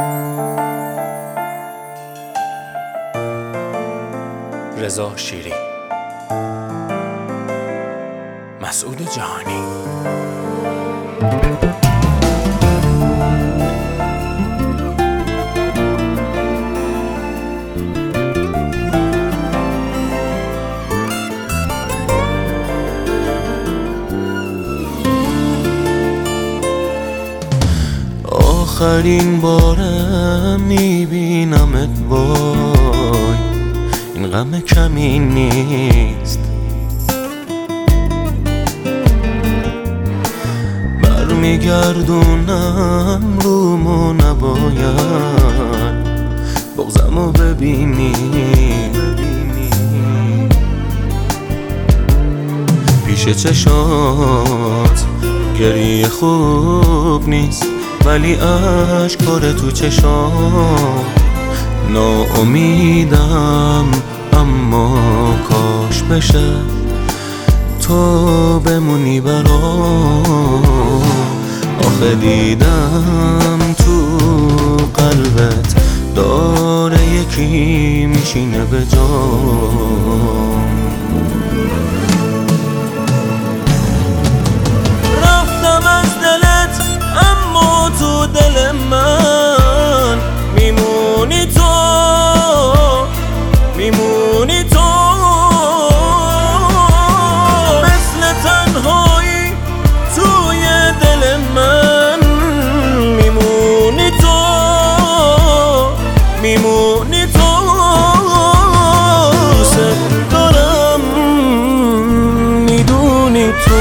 رضا شیری، مسعود جهانی. آخرین بارم میبینمت، وای این غم کمی نیست. برمیگردونم رومو، نباید بغضمو ببینی. پیش چشات گریه خوب نیست، ولی اشکاره تو چشام. ناامیدم اما کاش بشه تو بمونی برام. آخه دیدم تو قلبت داره یکی میشینه به جام. رفتم از دلت اما تو دل من میمونی تو، میمونی تو. مثل تنهایی توی دل من میمونی تو، میمونی تو. دوست دارم میدونی تو.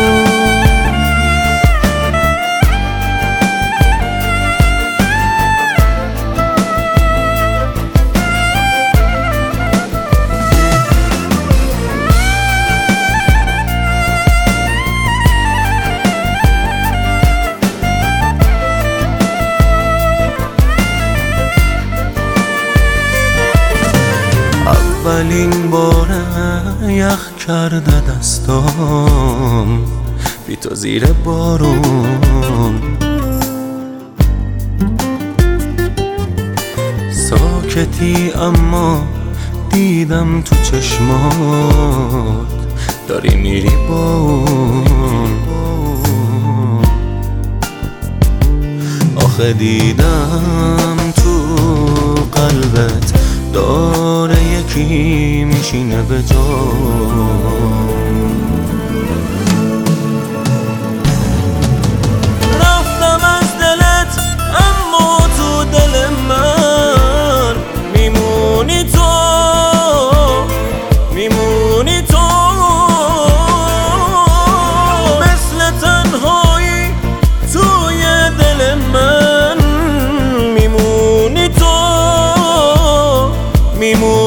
اولین باره یخ کرده دستام بی تو زیر بارون. ساکتی اما دیدم تو چشمات داری میری با اون. آخه دیدم تو قلبت داره یکی میشینه به جام. رفتم از دلت اما تو دل من میمونی تو، میمونی تو. مثل تنهایی توی دل من میمونی تو، میمونی